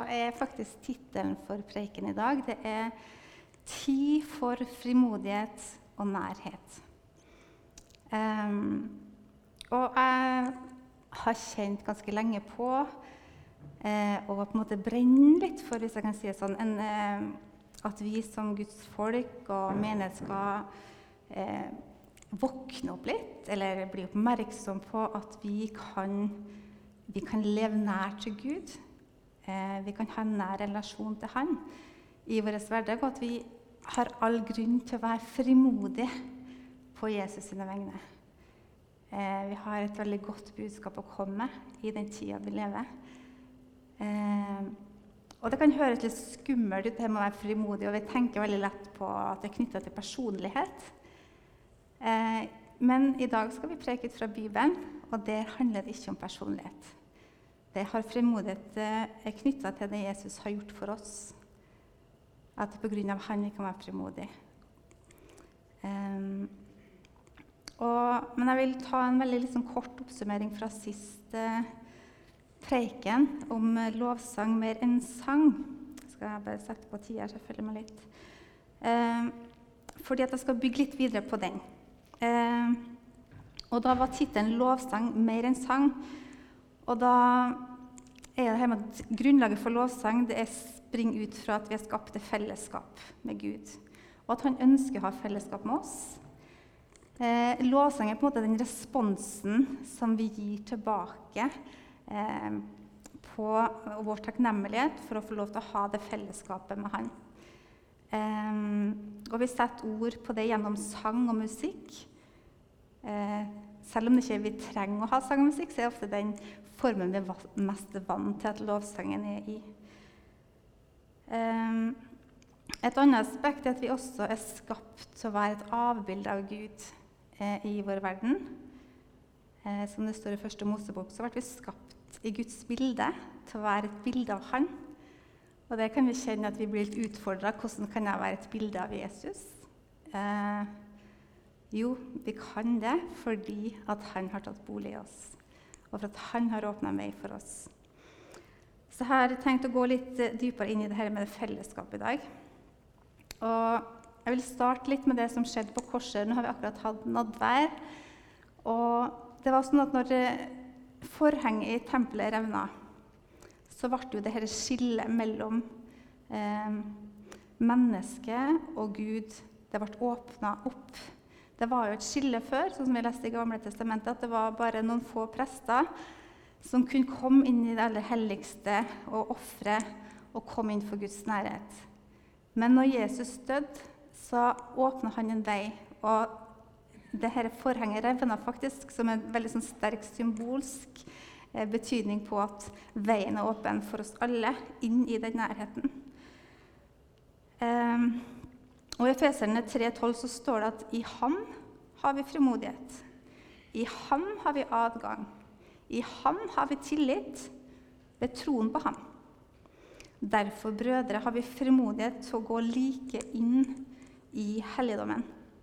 er faktisk titelen for preken i dag. Det er «Tid for frimodighet og nærhet». Og jeg har kjent ganske lenge på, og på en måte brenner litt for, hvis jeg kan si det sånn, at vi som Guds folk og menighet skal våkne opp litt, eller bli oppmerksom på at vi kan leve nær til Gud. Vi kan ha en nær relasjon til Han i vår hverdag, og at vi har all grunn til å være frimodige på Jesus sine vegne. Vi har et veldig godt budskap å komme i den tiden vi lever. Og det kan høres litt skummelt ut det med å være frimodig, og vi tenker veldig lett på at det er knyttet til personlighet. Men i dag skal vi preke ut fra Bibelen, og der handler det ikke om personlighet. Det har frimodighet er knyttet til det Jesus har gjort for oss. At på grunn av Han vi kan være frimodig. Men jeg vil ta en veldig liksom, kort oppsummering fra siste preken om lovsang mer enn sang. Skal jeg bare sette på tida, så jeg følger meg litt. Fordi at jeg skal bygge litt videre på den. Og da var titelen «Lovsang mer enn sang». Og da er det her med at grunnlaget for lovsang det springer ut fra at vi er skapt til fellesskap med Gud. Og at Han ønsker å ha fellesskap med oss. Lovsang er på en måte den responsen som vi gir tilbake på vår takknemlighet for å få lov til å ha det fellesskapet med Han. Og vi setter ord på det gjennom sang og musikk. Selv om det ikke vi trenger å ha sang og musikk, så er det ofte den formen vi er mest vant til at lovsangen er i. Et annet aspekt er at vi også er skapt til å være et avbilde av Gud i vår verden. Som det står i første Mosebok, så ble vi skapt i Guds bilde til å være et bilde av Han. Og det kan vi kjenne at vi blir litt utfordret. Hvordan kan jeg være et bilde av Jesus? Jo, vi kan det fordi at Han har tatt bolig i oss, og for at Han har åpnet vei for oss. Så jeg har tenkt å gå litt dypere inn i det her med det fellesskapet i dag. Og jeg vil starte litt med det som skjedde på korset. Nå har vi akkurat hatt nadvær, og det var sånn at når forhenget i tempelet revna, så ble jo det her skillet mellom mennesket og Gud, det ble åpnet opp. Det var jo et skille før, sånn som vi leste i Gamle Testamentet, at det var bare noen få prester som kunne komme inn i det aller helligste og offre og komme inn for Guds nærhet. Men når Jesus døde, så åpnet Han en vei, og det her forhenget revna faktisk som en veldig sånn sterk symbolsk betydning på at veien er åpen for oss alle inn i den nærheten. Og i Efeserne 3:12 så står det at i Ham har vi frimodighet. I Ham har vi adgang. I Ham har vi tillit ved troen på Ham. Derfor, brødre, har vi frimodighet til å gå like inn i helligdommen.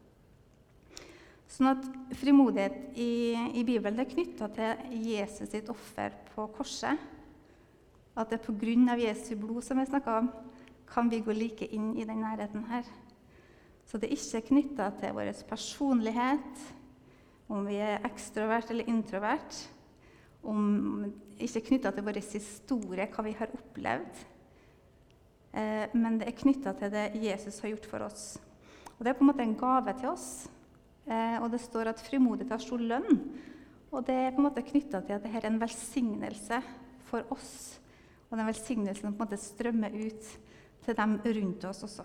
Sånn at frimodighet i Bibelen er knyttet til Jesus sitt offer på korset. At det på grunn av Jesu blod, som jeg snakket om, kan vi gå like inn i den nærheten her. Så det er ikke knyttet til vår personlighet, om vi er ekstrovert eller introvert, ikke knyttet til vår historie, hva vi har opplevd, men det er knyttet til det Jesus har gjort for oss. Og det er på en måte en gave til oss, og det står at frimodighet har stor lønn, og det er på en måte knyttet til at dette er en velsignelse for oss, og den velsignelsen på en måte strømmer ut til dem rundt oss også.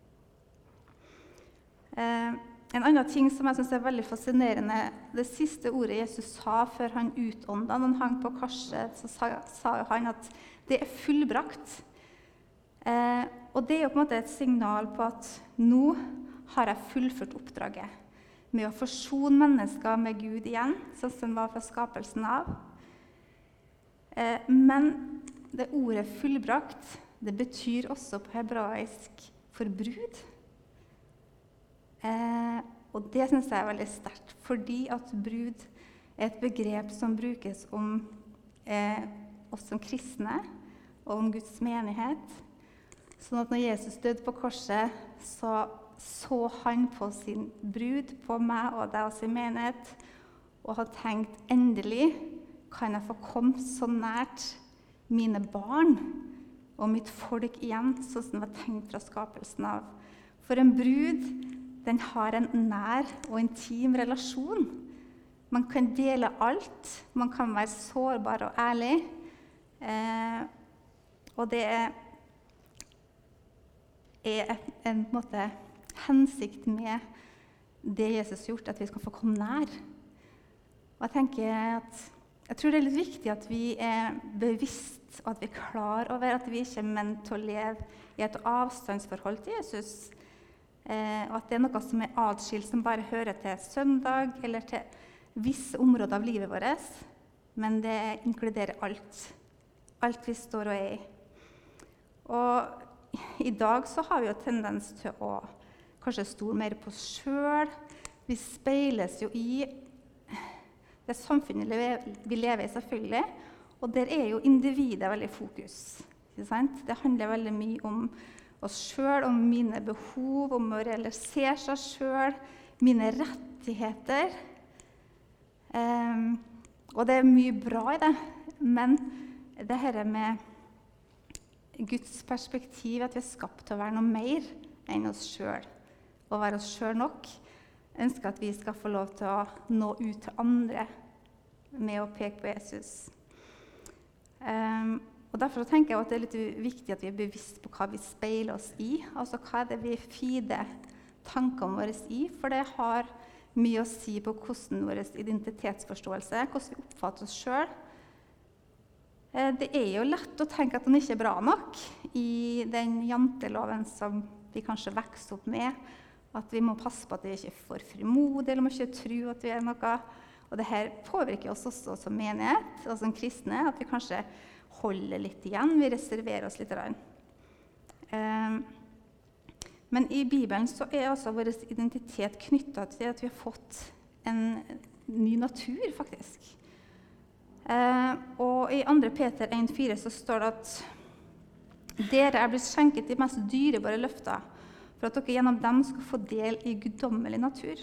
En annen ting som jeg synes er veldig fascinerende, det siste ordet Jesus sa før Han utåndet, når han hang på korset, så sa han at det er fullbrakt. Og det er jo på en måte et signal på at nå har jeg fullført oppdraget med å forsone mennesker med Gud igjen, sånn som det var fra skapelsen av. Men det ordet fullbrakt, det betyr også på hebraisk for brud. Og det synes jeg er veldig sterkt, fordi at brud er et begrep som brukes om oss som kristne, og om Guds menighet. Sånn at når Jesus døde på korset, så han på sin brud, på meg og deg og sin menighet, og hadde tenkt, endelig kan jeg få komme så nært mine barn og mitt folk igjen, sånn som det var tenkt fra skapelsen av. For en brud, den har en nær og intim relasjon. Man kan dele alt, man kan være sårbar og ærlig, og det er en måte hensikt med det Jesus har gjort, at vi skal få komme nær. Og jeg tror det er litt viktig at vi er bevisst, og at vi er klar over at vi ikke er ment til å leve i et avstandsforhold til Jesus, og at det er noe som er adskilt, som bare hører til søndag, eller til visse områder av livet vårt, men det inkluderer alt vi står og er i. Og i dag så har vi jo tendens til å kanskje stole mer på oss selv. Vi speiles jo i det samfunnet vi lever i, selvfølgelig, og der er jo individet veldig fokus. Ikke sant? Det handler veldig mye om oss selv, om mine behov, om å realisere seg selv, mine rettigheter. Og det er mye bra i det, men det her med Guds perspektiv, at vi er skapt til å være noe mer enn oss selv, og være oss selv nok, ønsker at vi skal få lov til å nå ut til andre med å peke på Jesus. Og derfor tenker jeg at det er litt viktig at vi er bevisst på hva vi speiler oss i, altså hva er det vi feeder tankene våre i, for det har mye å si på hvordan vår identitetsforståelse, hvordan vi oppfatter oss selv. Det er jo lett å tenke at den ikke er bra nok i den janteloven som vi kanskje vokser opp med, at vi må passe på at vi ikke er for frimodige, eller må ikke tro at vi er noe. Og det her påvirker oss også som menighet, og som kristne, at vi kanskje holder litt igjen, vi reserverer oss litt. Men i Bibelen så er altså vår identitet knyttet til at vi har fått en ny natur, faktisk. Og i 2. Peter 1,4 så står det at dere er blitt skjenket de mest dyrebare løfter, for at dere gjennom dem skal få del i guddommelig natur.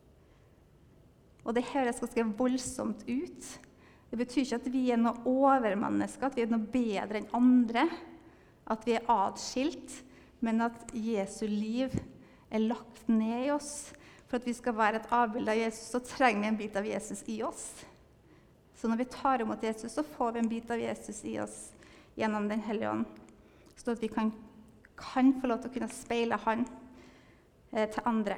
Og det høres ganske voldsomt ut. Det betyr ikke at vi er noe overmennesker, at vi er noe bedre enn andre, at vi er adskilt, men at Jesu liv er lagt ned i oss. For at vi skal være et avbilde av Jesus, så trenger vi en bit av Jesus i oss. Så når vi tar imot Jesus, så får vi en bit av Jesus i oss gjennom Den hellige ånd, så at vi kan få lov til å kunne speile han til andre.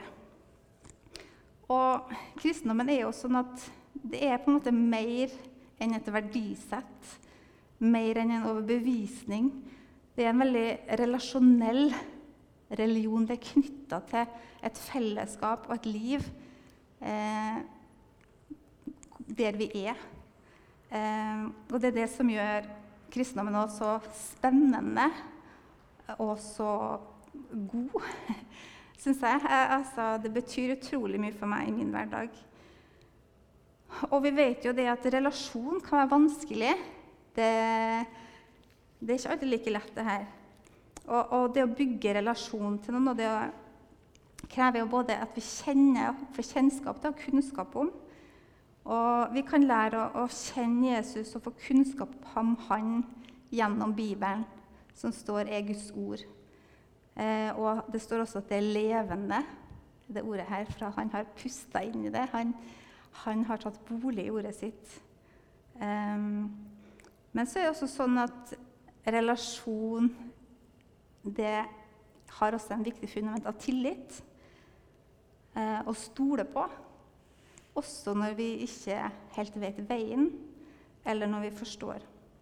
Og kristendommen er jo sånn at det er på en måte mer enn et verdisett, mer enn en overbevisning. Det er en veldig relasjonell religion. Det er knyttet til et fellesskap og et liv der vi er. Og det er det som gjør kristendommen også spennende og så god, synes jeg. Altså, det betyr utrolig mye for meg i min hverdag. Og vi vet jo det at relasjon kan være vanskelig. Det er ikke alltid like lett, det her. Og det å bygge relasjon til noen, og det krever jo både at vi får kjennskap til og kunnskap om. Og vi kan lære å kjenne Jesus og få kunnskap om han gjennom Bibelen, som står i Guds ord. Og det står også at det er levende, det ordet her, for han har pustet inn i det. Han har tatt bolig i ordet sitt. Men så er det også sånn at relasjon, det har også en viktig fundament av tillit, å stole på, også når vi ikke helt vet veien, eller når vi forstår.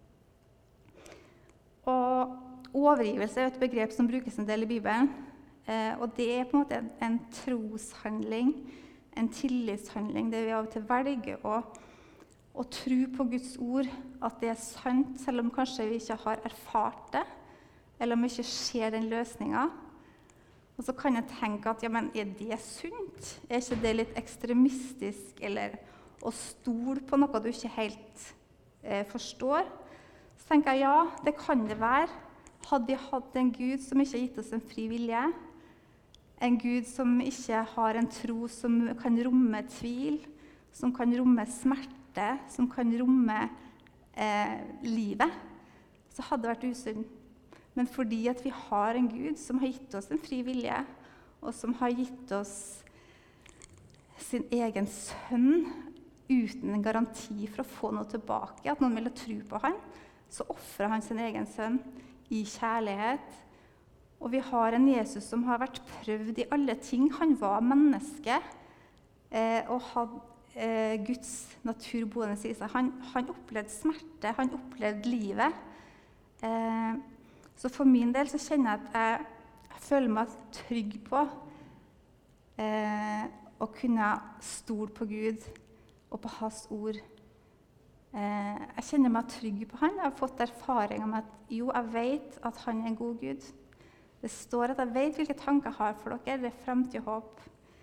Og overgivelse er et begrep som brukes en del i Bibelen, og det er på en måte en troshandling, en tillitshandling, der vi av og til velger å tro på Guds ord, at det er sant, selv om kanskje vi ikke har erfart det, eller om vi ikke ser den løsningen. Og så kan jeg tenke at, ja, men er det sunt? Er ikke det litt ekstremistisk, eller å stole på noe du ikke helt forstår? Så tenker jeg, ja, det kan det være. Hadde vi hatt en Gud som ikke har gitt oss en fri vilje, en Gud som ikke har en tro som kan romme tvil, som kan romme smerte, som kan romme livet, så hadde det vært usunn. Men fordi at vi har en Gud som har gitt oss en fri vilje, og som har gitt oss sin egen sønn uten en garanti for å få noe tilbake, at noen ville tro på han, så offrer han sin egen sønn i kjærlighet. Og vi har en Jesus som har vært prøvd i alle ting. Han var menneske og hadde Guds natur boende i seg. Han opplevde smerte, han opplevde livet. Så for min del så kjenner jeg at jeg føler meg trygg på å kunne stole på Gud og på hans ord. Jeg kjenner meg trygg på han. Jeg har fått erfaring om at jo, jeg vet at han er en god Gud. Det står at jeg vet hvilke tanker jeg har for dere. Det er fremtid og håp.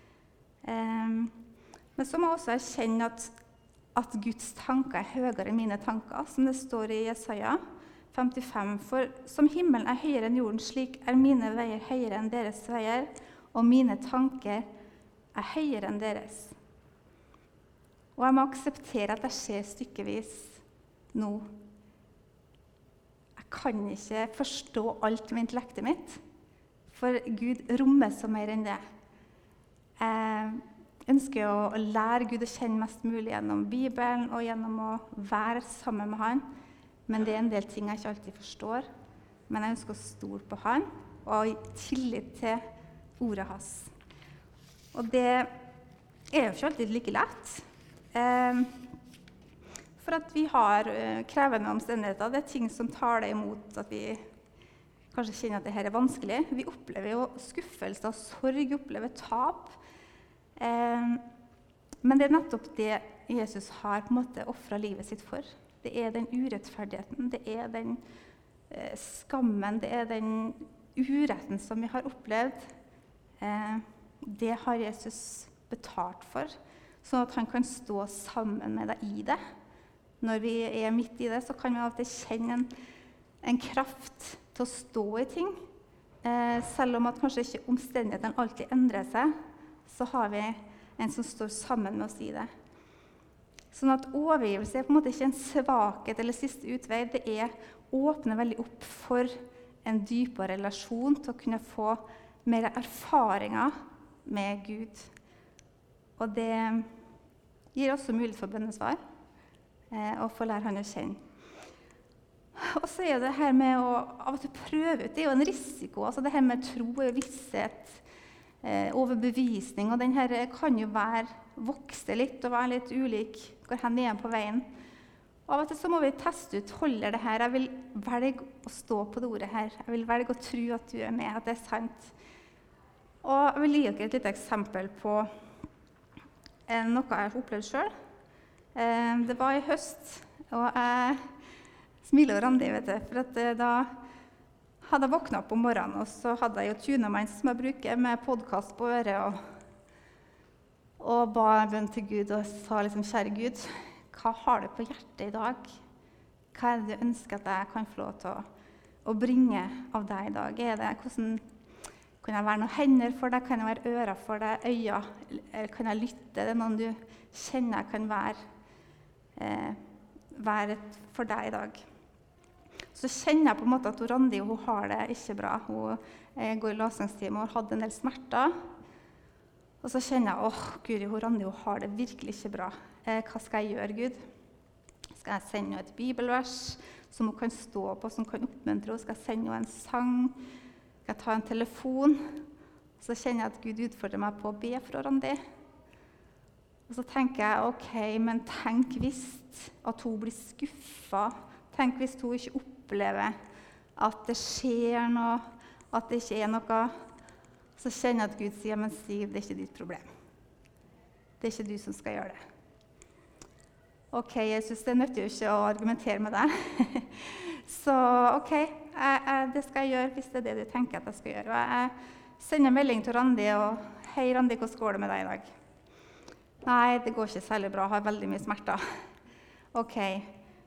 Men så må jeg også erkjenne at Guds tanker er høyere enn mine tanker, som det står i Jesaja 55. For som himmelen er høyere enn jorden, slik er mine veier høyere enn deres veier, og mine tanker er høyere enn deres. Og jeg må akseptere at det skjer stykkevis nå. Jeg kan ikke forstå alt med intellektet mitt, for Gud rommer så mer enn det. Jeg ønsker å lære Gud å kjenne mest mulig gjennom Bibelen og gjennom å være sammen med han. Men det er en del ting jeg ikke alltid forstår. Men jeg ønsker å stole på han og ha tillit til ordet hans. Og det er jo ikke alltid like lett. For at vi har krevende omstendigheter. Det er ting som taler imot at vi kanskje kjenner at dette er vanskelig. Vi opplever jo skuffelse og sorg, opplever tap. Men det er nettopp det Jesus har på en måte offret livet sitt for. Det er den urettferdigheten, det er den skammen, det er den uretten som vi har opplevd. Det har Jesus betalt for, sånn at han kan stå sammen med deg i det. Når vi er midt i det, så kan vi alltid kjenne en kraft til å stå i ting. Selv om at kanskje ikke omstendighetene alltid endrer seg, så har vi en som står sammen med oss i det. Sånn at overgivelse er på en måte ikke en svakhet eller siste utvei. Det åpner veldig opp for en dypere relasjon, til å kunne få mer erfaringer med Gud. Og det gir også mulighet for bønnesvar, og få lære han å kjenne. Og så er det her med å av og til prøve ut, det er jo en risiko. Altså det her med tro og visshet, overbevisning, og den her kan jo vokse litt og være litt ulik, går hen igjen på veien. Og av og til så må vi teste ut, holder det her, jeg vil velge å stå på det ordet her, jeg vil velge å tro at du er med, at det er sant. Og jeg vil gi dere et lite eksempel på noe jeg har opplevd selv. Det var i høst, og jeg smiler og Randi, vet du, for at da hadde jeg våknet opp om morgenen, og så hadde jeg jo tunemann som jeg bruker med podcast på øret, og ba en bønn til Gud og sa liksom, kjære Gud, hva har du på hjertet i dag? Hva er det du ønsker at jeg kan få lov til å bringe av deg i dag? Hvordan kan jeg være noen hender for deg? Kan jeg være ører for deg? Øyne? Eller kan jeg lytte? Det er noen du kjenner jeg kan være for deg i dag. Så kjenner jeg på en måte at Randi hun har det ikke bra. Hun går i lasingstime og har hatt en del smerter. Og så kjenner jeg, Guri, Randi hun har det virkelig ikke bra. Hva skal jeg gjøre, Gud? Skal jeg sende henne et bibelvers som hun kan stå på, som kan oppmuntre henne? Skal jeg sende henne en sang? Skal jeg ta en telefon? Så kjenner jeg at Gud utfordrer meg på å be for Randi. Og så tenker jeg, ok, men tenk hvis at hun blir skuffet. Tenk hvis hun ikke opplever at det skjer noe, at det ikke er noe. Så kjenner jeg at Gud sier, men Siv, det er ikke ditt problem. Det er ikke du som skal gjøre det. Ok, Jesus, det nytter jo ikke å argumentere med deg. Så ok, det skal jeg gjøre hvis det er det du tenker at jeg skal gjøre. Og jeg sender melding til Randi, og hei Randi, hvordan går det med deg i dag? Nei, det går ikke særlig bra, jeg har veldig mye smerter. Ok,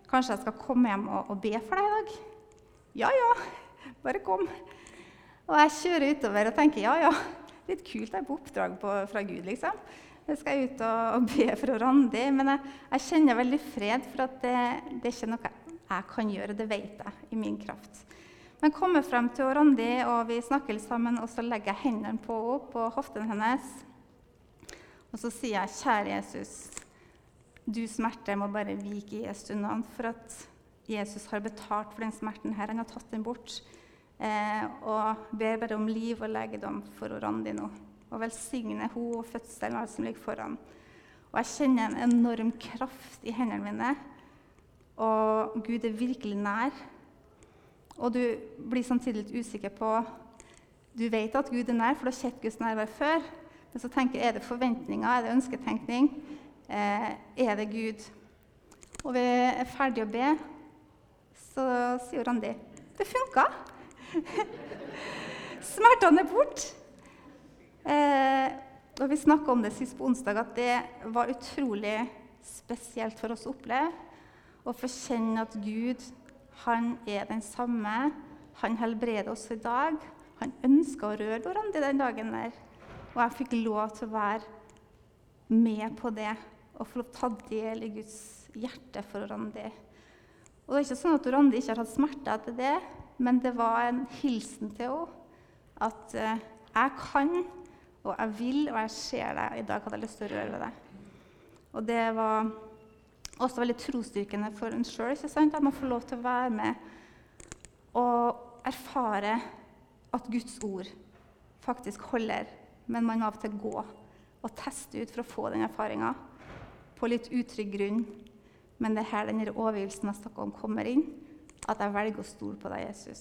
kanskje jeg skal komme hjem og be for deg i dag? Ja, bare kom. Og jeg kjører utover og tenker, ja, litt kult jeg er på oppdrag fra Gud, liksom. Jeg skal ut og be for Randi, men jeg kjenner veldig fred, for at det er ikke noe jeg kan gjøre, det vet jeg i min kraft. Men jeg kommer frem til Randi, og vi snakker litt sammen, og så legger jeg hendene på hoften hennes. Og så sier jeg, kjære Jesus, du smerte må bare vike i Jesu navn, for at Jesus har betalt for den smerten her, han har tatt den bort. Og ber bare om liv og legedom for Randi nå. Og velsigne hun og fødselen og alt som ligger foran. Og jeg kjenner en enorm kraft i hendene mine. Og Gud er virkelig nær. Og du blir samtidig litt usikker på, du vet at Gud er nær, for du har sett Guds nærvær før. Men så tenker jeg, er det forventninger, er det ønsketenkning? Er det Gud? Og vi er ferdige å be, så sier Randi, det funket! Smertene er bort. Og vi snakket om det sist på onsdag, at det var utrolig spesielt for oss å oppleve, å få kjenne at Gud, han er den samme, han helbreder oss i dag, han ønsker å røre Randi den dagen der, og jeg fikk lov til å være med på det, og få ta del i Guds hjerte for Randi. Og det er ikke sånn at Randi ikke har hatt smerte etter det, men det var en hilsen til henne, at jeg kan, og jeg vil, og jeg ser deg. I dag hadde jeg lyst til å røre ved deg. Og det var også veldig trosstyrkende for en selv, ikke sant? At man får lov til å være med og erfare at Guds ord faktisk holder, men man av og til gå og teste ut for å få den erfaringen på litt utrygg grunn. Men det er her denne overgivelsen jeg snakket om kommer inn, at jeg velger å stole på deg, Jesus.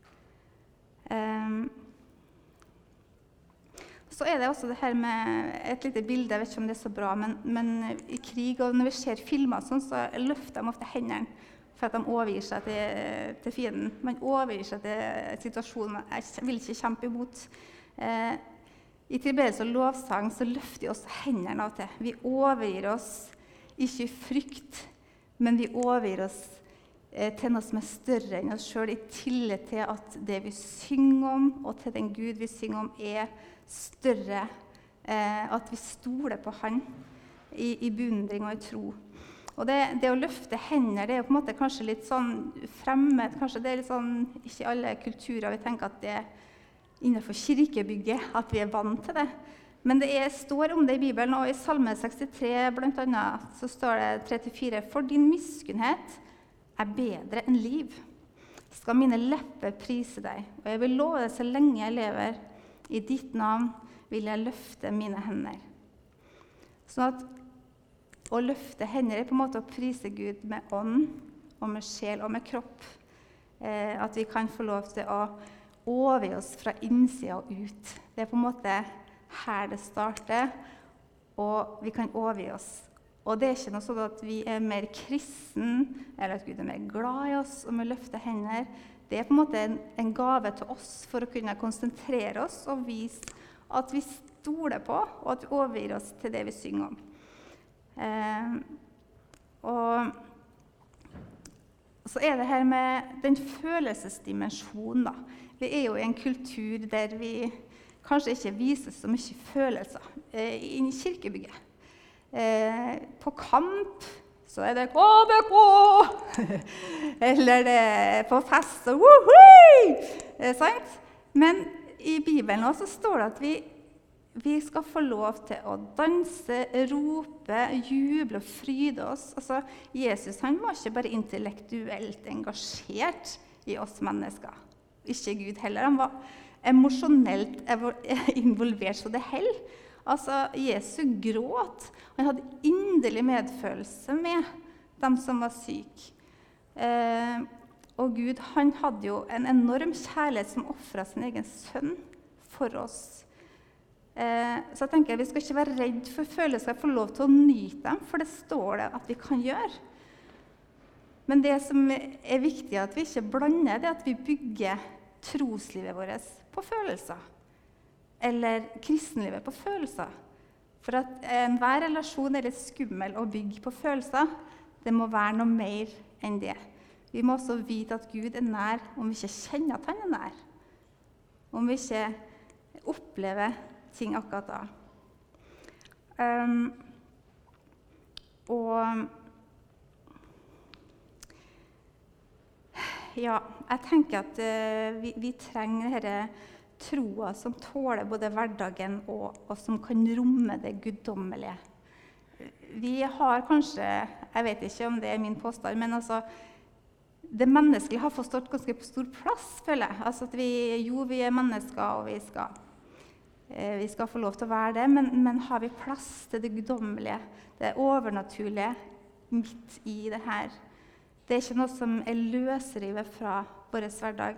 Så er det også det her med et lite bilde, jeg vet ikke om det er så bra, men i krig, og når vi ser filmer sånn, så løfter de ofte hendene for at de overgir seg til fienden. Man overgir seg til situasjonen, jeg vil ikke kjempe imot. I tilbedelse og lovsang så løfter vi også hendene av og til. Vi overgir oss ikke i frykt, men vi overgir oss til noe som er større enn oss selv, i tillit til at det vi synger om, og til den Gud vi synger om, er større. At vi stoler på han i beundring og i tro. Og det å løfte hender, det er jo på en måte kanskje litt sånn fremmed, kanskje det er litt sånn, ikke i alle kulturer vi tenker at det er innenfor kirkebygget, at vi er vant til det. Men det står om det i Bibelen, og i Salme 63 blant annet, så står det 34, for din miskunnhet er bedre enn liv. Skal mine lepper prise deg, og jeg vil love deg så lenge jeg lever. I ditt navn vil jeg løfte mine hender. Sånn at å løfte hender er på en måte å prise Gud med ånd, og med sjel og med kropp. At vi kan få lov til å overgi oss fra innsida og ut. Det er på en måte her det starter, og vi kan overgi oss. Og det er ikke noe sånn at vi er mer kristen, eller at Gud er mer glad i oss, og vi løfter hender. Det er på en måte en gave til oss for å kunne konsentrere oss og vise at vi stoler på, og at vi overgir oss til det vi synger om. Og så er det her med den følelsesdimensjonen, da. Vi er jo i en kultur der vi kanskje ikke viser så mye følelser i kirkebygget. På kamp så er det KBK! Eller det er på fest og woohoo! Sant? Men i Bibelen også står det at vi skal få lov til å danse, rope, juble og fryde oss. Altså, Jesus han var ikke bare intellektuelt engasjert i oss mennesker. Ikke Gud heller. Han var emosjonelt involvert så det held. Altså, Jesus gråt. Han hadde inderlig medfølelse med dem som var syke. Og Gud, han hadde jo en enorm kjærlighet som offret sin egen sønn for oss. Så jeg tenker, vi skal ikke være redd for følelser, få lov til å nyte dem, for det står det at vi kan gjøre. Men det som er viktig at vi ikke blander, det er at vi bygger troslivet vårt på følelser, eller kristenlivet på følelser. For at enhver relasjon er litt skummel å bygge på følelser. det må være noe mer enn det. Vi må også vite at Gud nær, om vi ikke kjenner at han nær. Om vi ikke opplever ting akkurat da. Jeg tenker at vi trenger denne troa som tåler både hverdagen og som kan romme det guddommelige. Vi har kanskje, jeg vet ikke om det min påstand, men altså, det menneskelige har fått ganske stor plass, føler jeg. Altså at vi mennesker, og vi skal få lov til å være det, men har vi plass til det guddommelige, det overnaturlige, midt i det her? Det er ikke noe som løsrivet fra vår hverdag.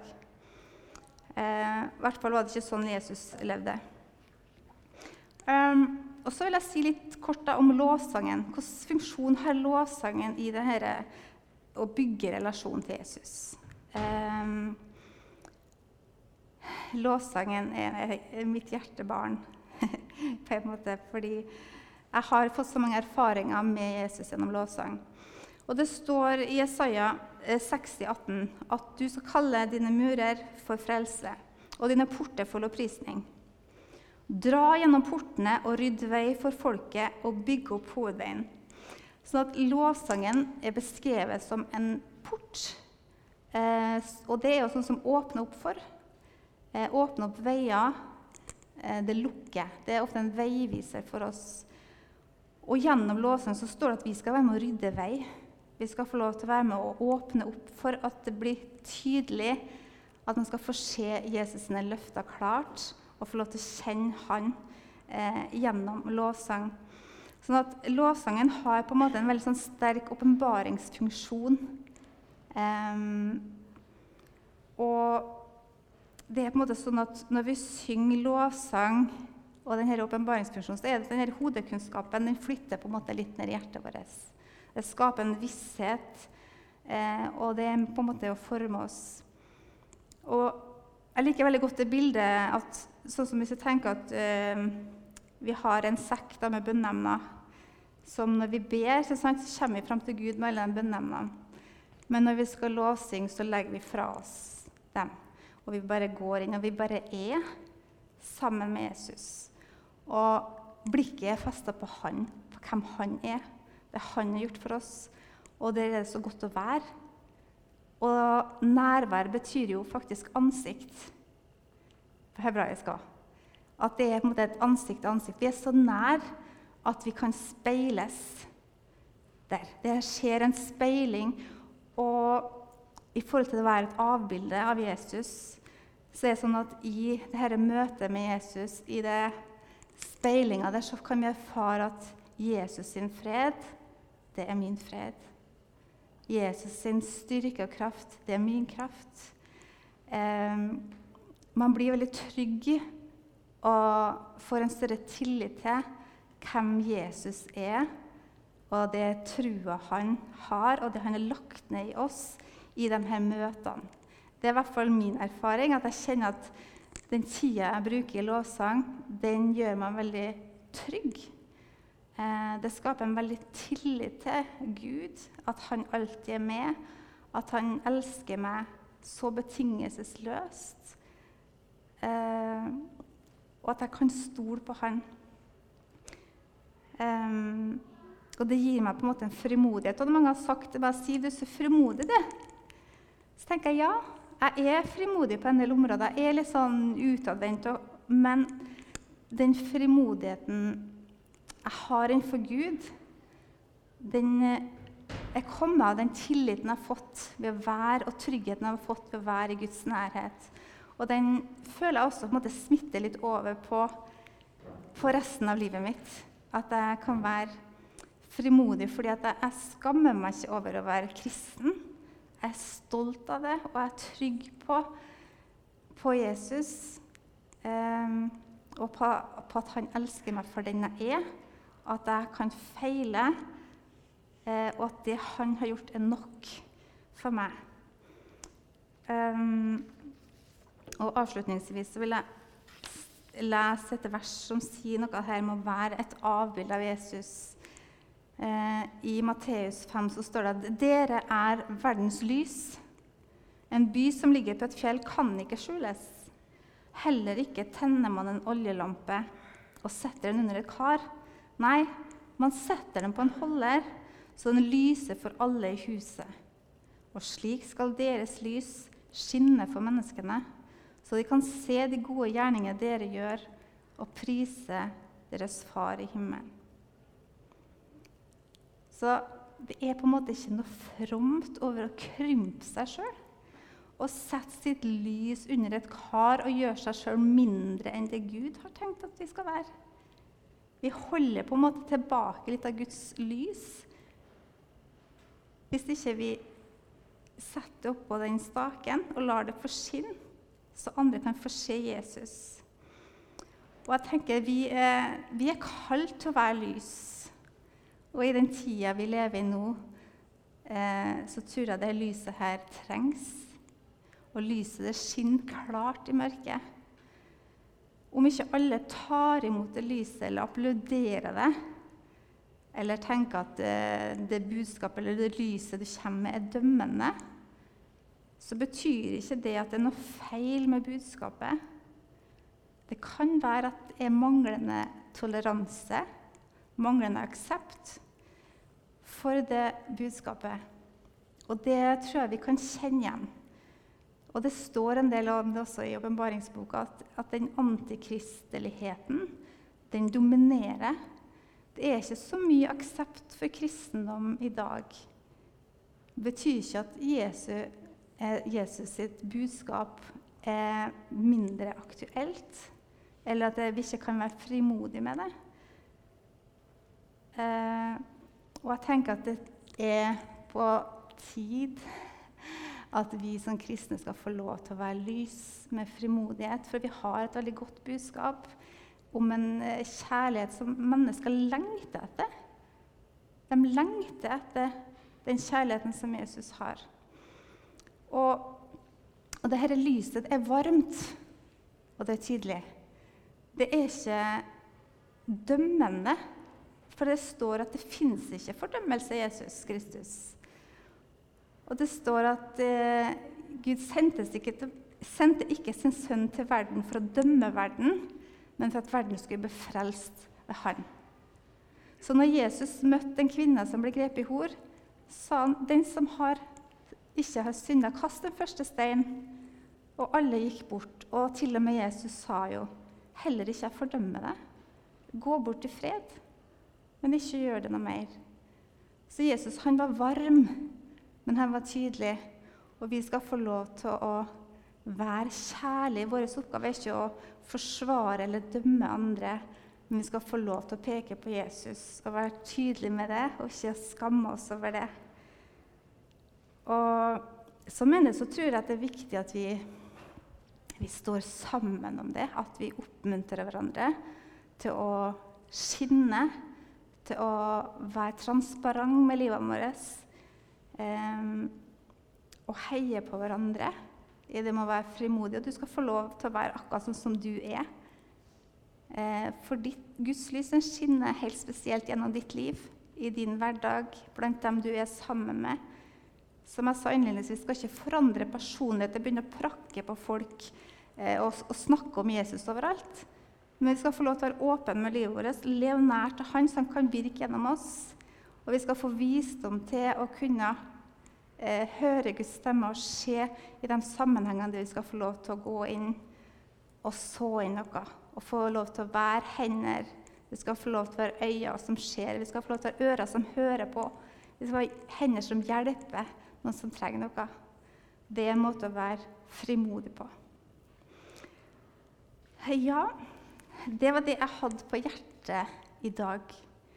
I hvert fall var det ikke sånn Jesus levde. Og så vil jeg si litt kort om lovsangen. Hvilken funksjon har lovsangen i dette å bygge relasjon til Jesus? Lovsangen er mitt hjertebarn, på en måte, fordi jeg har fått så mange erfaringer med Jesus gjennom lovsang. Og det står i Jesaja 60,18 at du skal kalle dine murer for frelse, og dine porter for lovprisning. Dra gjennom portene og rydd vei for folket og bygge opp hovedveien. Sånn at lovsangen er beskrevet som en port, og det er jo sånn som åpner opp for. Åpner opp veier, det lukker. Det er ofte en veiviser for oss. Og gjennom lovsangen så står det at vi skal være med å rydde vei. Vi skal få lov til å være med å åpne opp for at det blir tydelig at man skal få se Jesus sine løfter klart, og få lov til å kjenne han gjennom lovsang. Sånn at lovsangen har på en måte en veldig sånn sterk åpenbaringsfunksjon. Og det er på en måte sånn at når vi synger lovsang og denne åpenbaringsfunksjonen, så er det denne hodekunnskapen, den flytter på en måte litt ned i hjertet vårt. Det skaper en visshet, og det er på en måte å forme oss. Og jeg liker veldig godt det bildet at, sånn som hvis jeg tenker at vi har en sekk med bønneemner, som når vi ber, så kommer vi frem til Gud med alle de bønneemnene. Men når vi skal lovsynge, så legger vi fra oss dem. Og vi bare går inn, og vi bare er sammen med Jesus. Og blikket er festet på han, på hvem han er. Det han har gjort for oss, og det er så godt å være. Og nærvær betyr jo faktisk ansikt på hebraisk også. At det er på en måte et ansikt til ansikt. Vi er så nær at vi kan speiles der. Det skjer en speiling, og i forhold til å være et avbilde av Jesus, så er det sånn at i dette møtet med Jesus, i det speilinga der, så kan vi erfare at Jesus sin fred, det er min fred. Jesus sin styrke og kraft, det er min kraft. Man blir veldig trygg og får en større tillit til hvem Jesus er, og det trua han har, og det han har lagt ned i oss i de her møtene. Det er i hvert fall min erfaring, at jeg kjenner at den tida jeg bruker i lovsang, den gjør meg veldig trygg. Det skaper en veldig tillit til Gud, at han alltid er med, at han elsker meg så betingelsesløst, og at jeg kan stole på han. Og det gir meg på en måte en frimodighet. Og mange har sagt til meg, Siv, du er så frimodig det. Så tenker jeg, ja, jeg er frimodig på en del områder. Jeg er litt sånn utadvendt, men den frimodigheten jeg har innenfor Gud, den er kommet av den tilliten jeg har fått ved å være, og tryggheten jeg har fått ved å være i Guds nærhet. Og den føler jeg også på en måte smitter litt over på resten av livet mitt. At jeg kan være frimodig, fordi at jeg skammer meg ikke over å være kristen. Jeg er stolt av det, og jeg er trygg på Jesus, og på at han elsker meg for den jeg er, at jeg kan feile, og at det han har gjort er nok for meg. Og avslutningsvis så vil jeg lese et vers som sier noe her med å være et avbilde av Jesus. I Matteus 5 så står det at dere verdens lys. En by som ligger på et fjell kan ikke skjules. Heller ikke tenner man en oljelampe og setter den under et kar. Nei, man setter den på en holder, så den lyser for alle i huset. Og slik skal deres lys skinne for menneskene, så de kan se de gode gjerninger dere gjør, og prise deres far i himmelen. Så det på en måte ikke noe fromt over å krympe seg selv, og sette sitt lys under et kar og gjøre seg selv mindre enn det Gud har tenkt at vi skal være. Vi holder på en måte tilbake litt av Guds lys. Hvis ikke vi setter opp på den staken og lar det få skinne, så andre kan få se Jesus. Og jeg tenker vi kalt til å være lys. Og i den tiden vi lever i nå, så tror jeg det lyset her trengs. Og lyset det skinner klart i mørket. Om ikke alle tar imot det lyset eller applauderer det, eller tenker at det budskapet eller det lyset du kommer med dømmende, så betyr ikke det at det noe feil med budskapet. Det kan være at det manglende toleranse, manglende aksept for det budskapet. Og det tror jeg vi kan kjenne igjen. Og det står en del om det også i åpenbaringsboka, at den antikristeligheten, den dominerer. Det ikke så mye aksept for kristendom i dag. Det betyr ikke at Jesus sitt budskap mindre aktuelt, eller at vi ikke kan være frimodige med det. Og jeg tenker at det på tid at vi som kristne skal få lov til å være lys med frimodighet, for vi har et veldig godt budskap om en kjærlighet som mennesker lengter etter. De lengter etter den kjærligheten som Jesus har. Og dette lyset varmt, og det tydelig. Det ikke dømmende, for det står at det finnes ikke fordømmelse i Jesus Kristus. Og det står at Gud sendte ikke sin sønn til verden for å dømme verden, men for at verden skulle bli frelst ved han. Så når Jesus møtte en kvinne som ble grepet i hor, sa han, den som ikke har syndet, kast den første stein. Og alle gikk bort, og til og med Jesus sa jo, heller ikke jeg fordømmer deg. Gå bort i fred, men ikke gjør det noe mer. Så Jesus, han var varm, men han var tydelig, og vi skal få lov til å være kjærlige. Vår oppgave ikke å forsvare eller dømme andre, men vi skal få lov til å peke på Jesus og være tydelige med det, og ikke skamme oss over det. Og som menneske så tror jeg at det viktig at vi står sammen om det, at vi oppmuntrer hverandre til å skinne, til å være transparent med livet vårt, og heie på hverandre. Det må være frimodig, og du skal få lov til å være akkurat sånn som du For Guds lys skinner helt spesielt gjennom ditt liv, i din hverdag, blant dem du sammen med. Som jeg sa innledningsvis, vi skal ikke forandre personlighet, begynne å prakke på folk og snakke om Jesus overalt. Men vi skal få lov til å være åpne med livet vårt, leve nær til han som kan virke gjennom oss, og vi skal få visdom til å kunne høre Guds stemme og se i de sammenhengene der vi skal få lov til å gå inn og så inn noe, og få lov til å være hender. Vi skal få lov til å være øyne som ser, vi skal få lov til å være ører som hører på, vi skal være hender som hjelper noen som trenger noe. Det en måte å være frimodig på. Ja, det var det jeg hadde på hjertet i dag.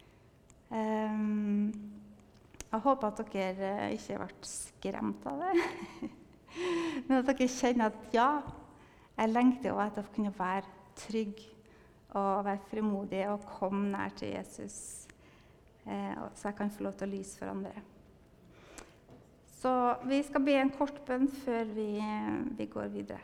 Jeg håper at dere ikke ble skremt av det, men at dere kjenner at ja, jeg lengter jo etter å kunne være trygg og være frimodig og komme nær til Jesus, så jeg kan få lov til å lyse for andre. Så vi skal be en kort bønn før vi går videre.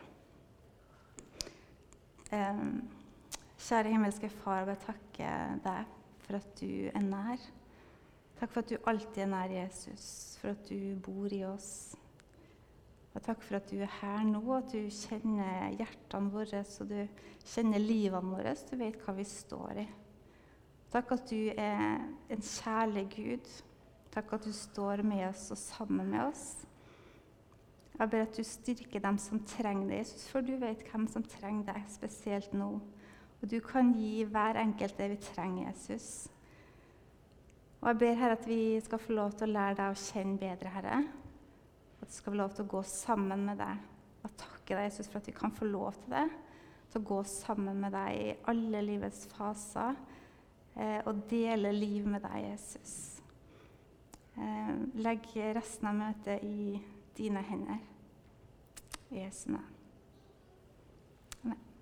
Kjære himmelske Far, jeg takker deg for at du nær. Takk for at du alltid er nær, Jesus, for at du bor i oss. Og takk for at du er her nå, at du kjenner hjertene våre, så du kjenner livene våre, så du vet hva vi står i. Takk at du er en kjærlig Gud. Takk at du står med oss og sammen med oss. Jeg ber at du styrker dem som trenger det, Jesus, for du vet hvem som trenger deg, spesielt nå. Og du kan gi hver enkelt det vi trenger, Jesus. Og jeg ber, Herre, at vi skal få lov til å lære deg å kjenne bedre, Herre. At vi skal få lov til å gå sammen med deg. Og takke deg, Jesus, for at vi kan få lov til det. Til å gå sammen med deg i alle livets faser. Og dele liv med deg, Jesus. Legg resten av møtet i dine hender. I Jesu navn. Amen.